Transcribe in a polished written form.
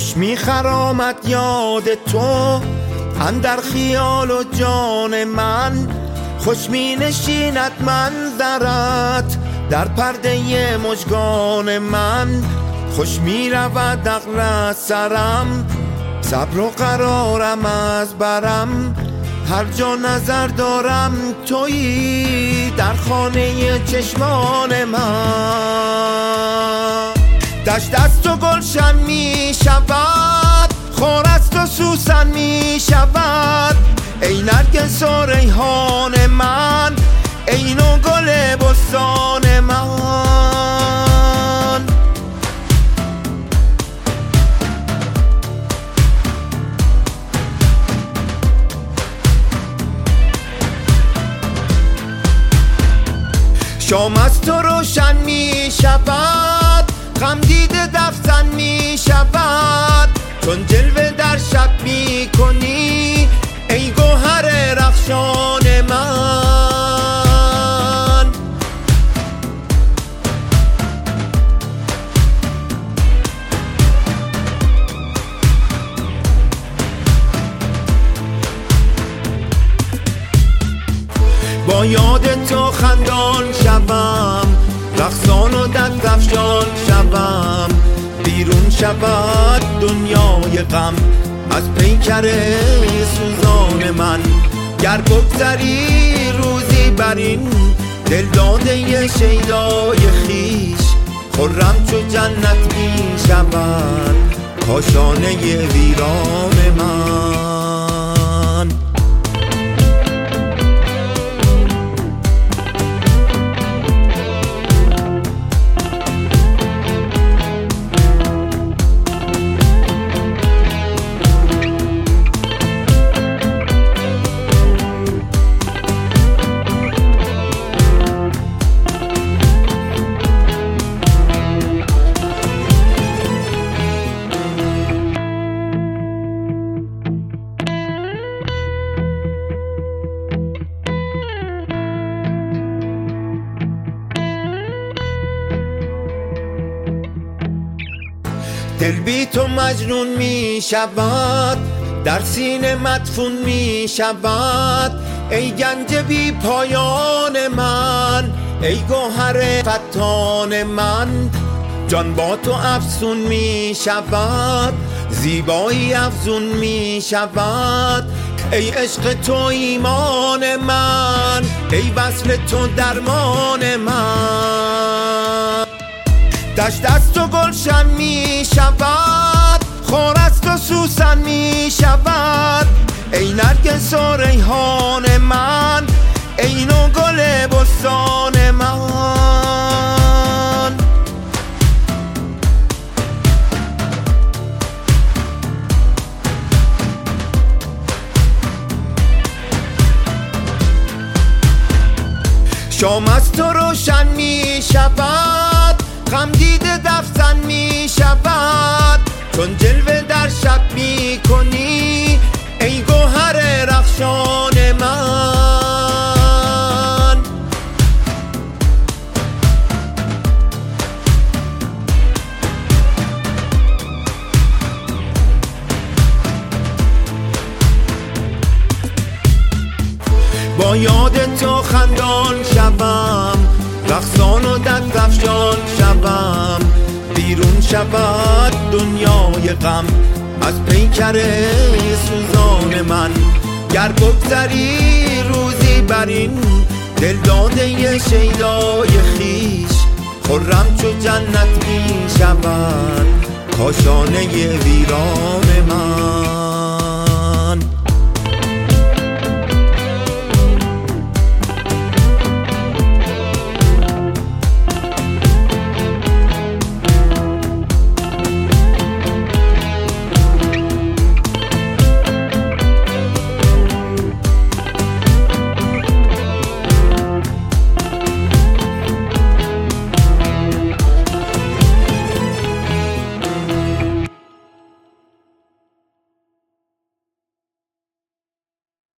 خوش میخرامد یاد تو اندر خیال و جان من، خوش می نشیند منظرت در پرده مژگان من، خوش می رود عقل سرم، صبر و قرارم از برم، هر جا نظر دارم تویی در خانه چشمان من. دشت است و گلشن می شود، خار است و سوسن می شود، ای نرگس و ریحان من، ای نو گل بستان من. شام است و روشن می شود، غم دیده دفزن می شود، چون جلوه در شب می کنی ای گوهر رخشان من. با یاد تو خندان شوم، رقصان و دستفشان شوم، بیرون شود دنیای غم از پیکر سوزان من. گر بگذری روزی بر این دل داده شیدای خیش، خرم چو جنت می شود کاشانه ویران من. دل بی تو مجنون می شود، در سینه مدفون می شود، ای گنج بی پایان من، ای گوهر فتان من. جان با تو افسون می شود، زیبایی افزون می شود، ای عشق تو ایمان من، ای وصل تو درمان من. دشت است و گلشن می شود، خار است و سوسن می شود، ای نرگس و ریحان من، ای نو گل بستان من. شام است و روشن می شود، غم دیده دفزن می شود، چون جلوه در شب می کنی ای گوهر رخشان من. با یاد تو خندان شوم، رقصان و دستفشان شوم، بیرون شود دنیای غم از پیکر سوزان من. گر بگذری روزی بر این دل داده شیدای خیش، خرم چو جنت می شود کاشانه ویران من.